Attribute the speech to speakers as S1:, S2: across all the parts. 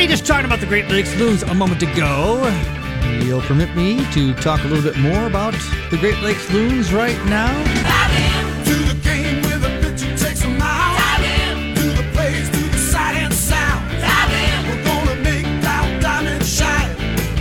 S1: just talking about the Great Lakes Loons a moment ago. You'll permit me to talk a little bit more about the Great Lakes Loons right now?
S2: To the game where the pitcher takes them out. To the plays, to the sight and sound. We're gonna make Dow Diamond shine.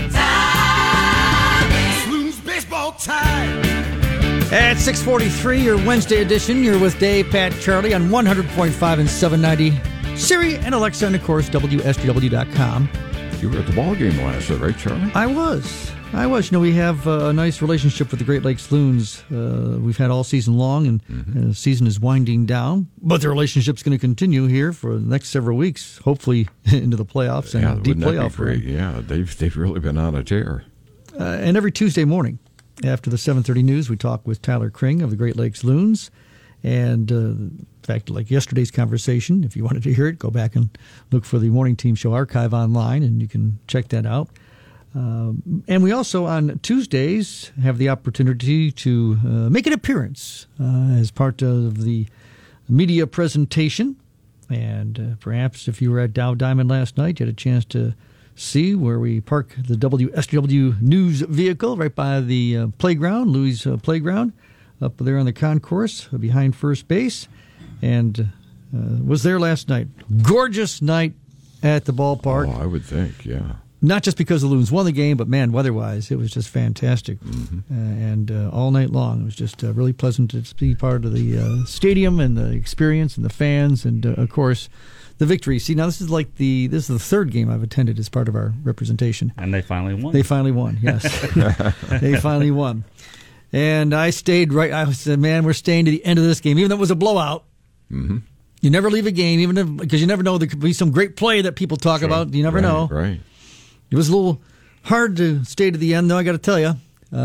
S2: Loons baseball time.
S1: At 6:43, your Wednesday edition, you're with Dave, Pat, Charlie on 100.5 and 790. Siri and Alexa, and of course, WSGW.com.
S3: You were at the ball game last night, right, Charlie?
S1: I was. You know, we have a nice relationship with the Great Lakes Loons. We've had all season long, and the season is winding down. But the relationship's going to continue here for the next several weeks, hopefully into the playoffs and a deep playoff
S3: run. Yeah, they've really been on a tear.
S1: And every Tuesday morning after the 7:30 news, we talk with Tyler Kring of the Great Lakes Loons. And in fact, like yesterday's conversation, if you wanted to hear it, go back and look for the Morning Team Show archive online, and you can check that out. And we also, on Tuesdays, have the opportunity to make an appearance as part of the media presentation. And perhaps if you were at Dow Diamond last night, you had a chance to see where we park the WSW News vehicle right by the playground, Louis Playground, up there on the concourse behind first base, and was there last night. Gorgeous night at the ballpark.
S3: Oh, I would think, yeah.
S1: Not just because the Loons won the game, but, man, weather-wise, it was just fantastic. And all night long, it was just really pleasant to be part of the stadium and the experience and the fans and, of course, the victory. See, now this is the third game I've attended as part of our representation.
S4: And they finally won.
S1: They finally won, yes. They finally won. And I stayed I said, man, we're staying to the end of this game, even though it was a blowout.
S3: Mm-hmm.
S1: You never leave a game, because you never know. There could be some great play that people talk about. You never know.
S3: Right.
S1: It was a little hard to stay to the end, though, I got to tell you.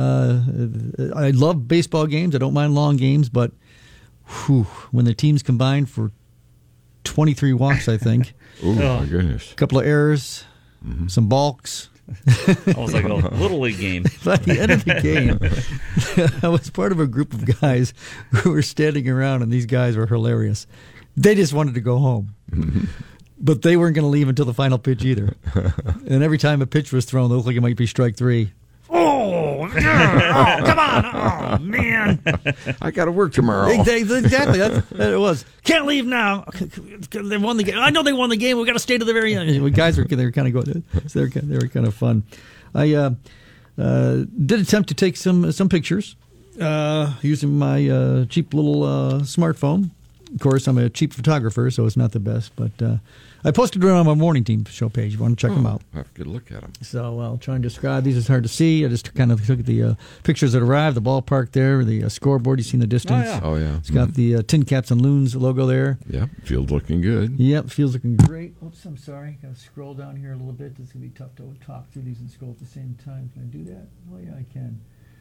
S1: I love baseball games. I don't mind long games, but when the teams combined for 23 walks, I think.
S3: My goodness.
S1: A couple of errors, some balks.
S4: Almost like a Little League game.
S1: By the end of the game, I was part of a group of guys who were standing around, and these guys were hilarious. They just wanted to go home. But they weren't going to leave until the final pitch either. And every time a pitch was thrown, it looked like it might be strike three. Oh, come on. Oh, man.
S3: I got to work tomorrow.
S1: Exactly. That's it was. Can't leave now. They won the game. I know they won the game. We got to stay to the very end. The guys were kind of going. So they were kind of fun. I did attempt to take some pictures using my cheap little smartphone. Of course, I'm a cheap photographer, so it's not the best. But I posted it on my Morning Team Show page. If you want to check them out.
S3: I'll have a good look at them.
S1: So I'll try and describe these. It's hard to see. I just kind of took the pictures that arrived, the ballpark there, the scoreboard you see in the distance.
S3: Oh, yeah.
S1: It's got the Tin Caps and Loons logo there.
S3: Yep, field looking good.
S1: Yep, field's looking great. Oops, I'm sorry. Got to scroll down here a little bit. It's going to be tough to talk through these and scroll at the same time. Can I do that? Oh, yeah, I can.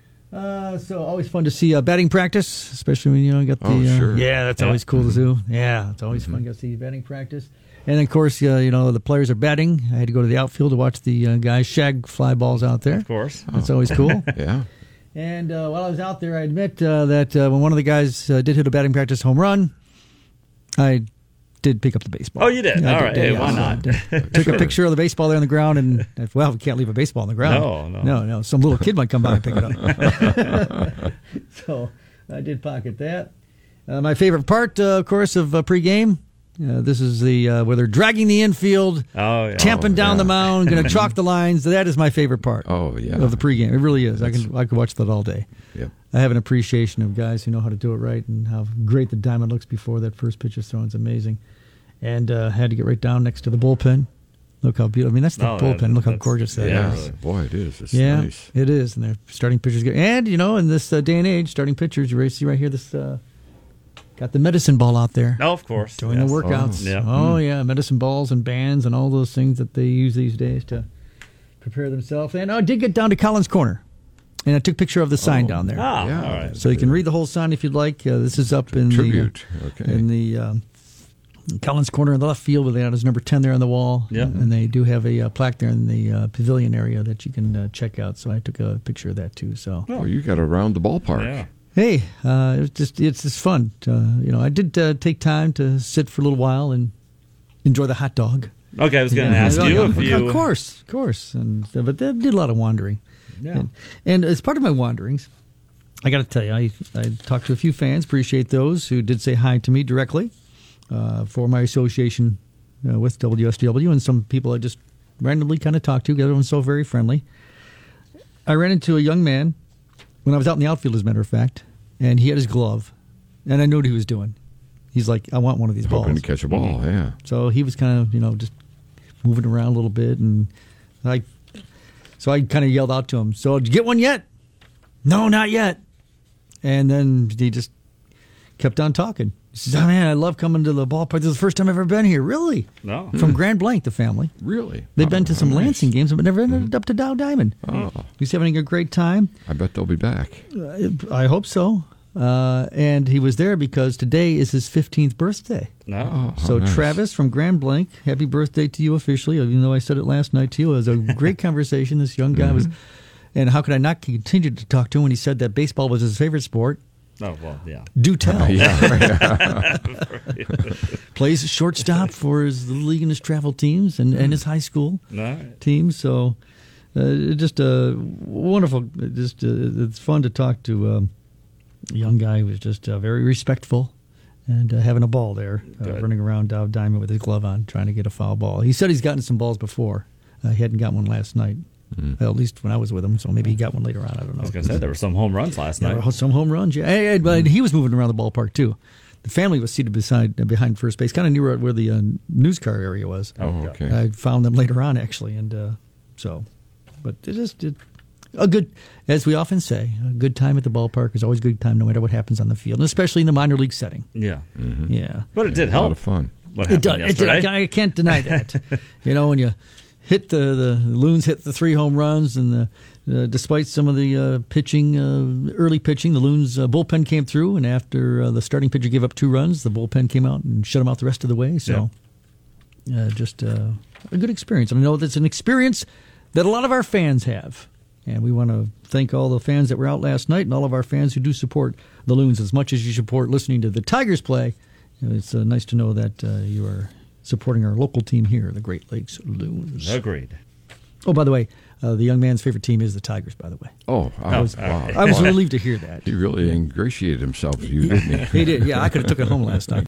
S1: So always fun to see batting practice, especially when you got the.
S3: Sure.
S1: Yeah, that's always cool to do. Yeah, it's always fun to see batting practice. And of course, the players are batting. I had to go to the outfield to watch the guys shag fly balls out there.
S4: Of course,
S1: that's always cool.
S3: Yeah.
S1: And while I was out there, I admit that when one of the guys did hit a batting practice home run, I did pick up the baseball.
S4: Oh, you did?
S1: Yeah,
S4: all right. Hey, why not?
S1: Took a picture of the baseball there on the ground, and, well, we can't leave a baseball on the ground. No. Some little kid might come by and pick it up. So I did pocket that. My favorite part, of course, of pregame, this is the where they're dragging the infield, tamping down the mound, going to chalk the lines. That is my favorite part of the pregame. It really is. I could watch that all day.
S3: Yep.
S1: I have an appreciation of guys who know how to do it right and how great the diamond looks before that first pitch is thrown. It's amazing. And had to get right down next to the bullpen. Look how beautiful. I mean, that's the bullpen. Look how gorgeous that is.
S3: Really. Boy, it is. It's
S1: nice. It is. And they're starting pitchers. And, in this day and age, starting pitchers, you see right here, this got the medicine ball out there.
S4: Oh, of course.
S1: Doing the workouts. Yeah, medicine balls and bands and all those things that they use these days to prepare themselves. And I did get down to Collins Corner. And I took a picture of the sign down there.
S4: All right.
S1: So you can read the whole sign if you'd like. This is up in
S3: tribute.
S1: the Collins Corner in the left field, where they have his number 10 there on the wall.
S4: Yep.
S1: And they do have a plaque there in the pavilion area that you can check out. So I took a picture of that too. So
S3: you got around the ballpark.
S4: Yeah.
S1: Hey, it's just fun. I did take time to sit for a little while and enjoy the hot dog.
S4: Okay, I was going to ask you if you...
S1: Of course. And but they did a lot of wandering.
S4: Yeah.
S1: And as part of my wanderings, I got to tell you, I talked to a few fans, appreciate those who did say hi to me directly for my association with WSW, and some people I just randomly kind of talked to. Everyone's so very friendly. I ran into a young man when I was out in the outfield, as a matter of fact, and he had his glove, and I knew what he was doing. He's like, I want one of these balls.
S3: Hoping to catch a ball, yeah.
S1: So he was kind of, just moving around a little bit, and I kind of yelled out to him, so did you get one yet? No, not yet. And then he just kept on talking. He says, oh, man, I love coming to the ballpark. This is the first time I've ever been here. Really?
S4: No.
S1: From Grand Blanc, the family.
S3: Really?
S1: They've been to some
S3: nice.
S1: Lansing games, but never ended up to Dow Diamond.
S3: Oh.
S1: He's having a great time.
S3: I bet they'll be back.
S1: I hope so. And he was there because today is his 15th birthday.
S4: No.
S1: So,
S3: nice.
S1: Travis from Grand Blanc, happy birthday to you officially, even though I said it last night to you. It was a great conversation. This young guy was, and how could I not continue to talk to him when he said that baseball was his favorite sport?
S4: Oh, well, yeah.
S1: Do tell.
S3: Yeah.
S1: Plays shortstop for his little league and his travel teams and his high school
S4: All right.
S1: teams. So, just wonderful. It's fun to talk to a young guy who was just very respectful and having a ball there, running around Dow Diamond with his glove on, trying to get a foul ball. He said he's gotten some balls before. He hadn't got one last night. Well, at least when I was with him, so maybe he got one later on. I don't know.
S4: I was going to say, there were some home runs last night.
S1: Some home runs, yeah. But he was moving around the ballpark, too. The family was seated behind first base, kind of near where the news car area was.
S3: Oh, okay.
S1: I found them later on, actually. And but it just a good, as we often say, a good time at the ballpark is always a good time no matter what happens on the field, and especially in the minor league setting.
S4: Yeah.
S1: Yeah.
S4: But it did
S3: A
S4: help.
S3: lot of fun.
S4: What
S1: It
S4: happened
S1: did.
S4: yesterday.
S1: I can't deny that. When you hit the Loons hit the 3 home runs, and despite some of the pitching, early pitching, the Loons bullpen came through, and after the starting pitcher gave up 2 runs, the bullpen came out and shut them out the rest of the way. So, just a good experience. I know that's an experience that a lot of our fans have. And we want to thank all the fans that were out last night and all of our fans who do support the Loons as much as you support listening to the Tigers play. It's nice to know that you are supporting our local team here, the Great Lakes Loons.
S4: Agreed.
S1: Oh, by the way, the young man's favorite team is the Tigers, by the way.
S3: Oh,
S1: I was
S3: wow.
S1: relieved to hear that.
S3: He really ingratiated himself with you, didn't he?
S1: He did. Yeah, I could have took it home last night.